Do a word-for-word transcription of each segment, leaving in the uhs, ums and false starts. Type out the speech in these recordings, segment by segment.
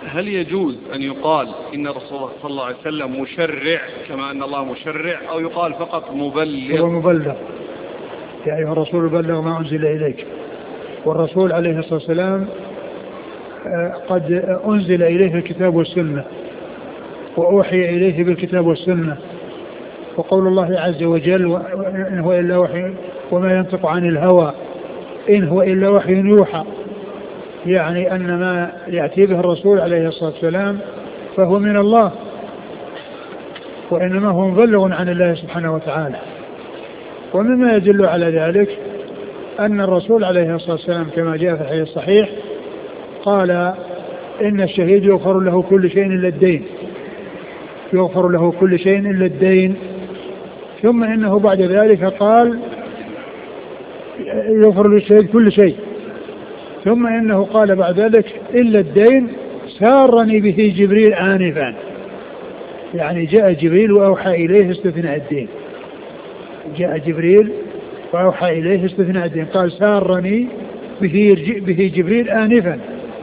هل يجوز أن يقال إن الرسول صلى الله عليه وسلم مشرع كما أن الله مشرع، أو يقال فقط مبلغ؟ هو مبلغ، يا أيها الرسول بلغ ما أنزل إليك. والرسول عليه الصلاة والسلام قد أنزل إليه الكتاب والسنة، وأوحي إليه بالكتاب والسنة. وقول الله عز وجل إن هو إلا وحي وما ينطق عن الهوى إن هو إلا وحي يوحى، يعني أن ما يأتي به الرسول عليه الصلاة والسلام فهو من الله، وإنما هو مبلغ عن الله سبحانه وتعالى. ومما يدل على ذلك أن الرسول عليه الصلاة والسلام كما جاء في الحديث الصحيح قال إن الشهيد يغفر له كل شيء إلا الدين، يغفر له كل شيء إلا الدين. ثم إنه بعد ذلك قال يغفر للشهيد كل شيء، ثم إنه قال بعد ذلك إلا الدين سارني به جبريل آنفا، يعني جاء جبريل وأوحى إليه استثناء الدين، جاء جبريل وأوحى إليه استثناء الدين، قال سارني به, به جبريل آنفا.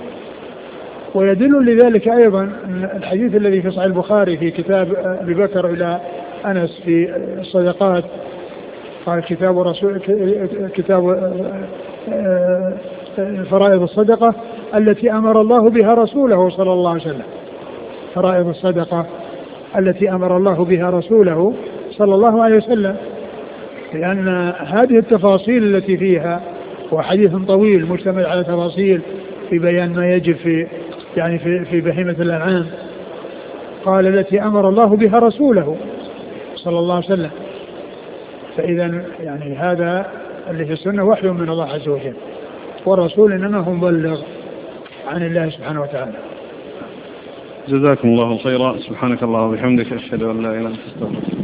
ويدل لذلك أيضا الحديث الذي في صحيح البخاري في كتاب أبي بكر إلى أنس في الصدقات، قال كتاب رسول كتاب فرائض الصدقة التي أمر الله بها رسوله صلى الله عليه وسلم، فرائض الصدقة التي أمر الله بها رسوله صلى الله عليه وسلم، لأن هذه التفاصيل التي فيها وحديث طويل مشتمل على تفاصيل في بيان ما يجب في يعني في, في بهيمة الأنعام، قال التي أمر الله بها رسوله صلى الله عليه وسلم. فإذا يعني هذا اللي في السنة وحي من الله عز وجل، والرسول إنما هو مبلغ عن الله سبحانه وتعالى. جزاكم الله خيرا. سبحانك الله وبحمدك، أشهد أن لا إله إلا أنت، أستغفرك.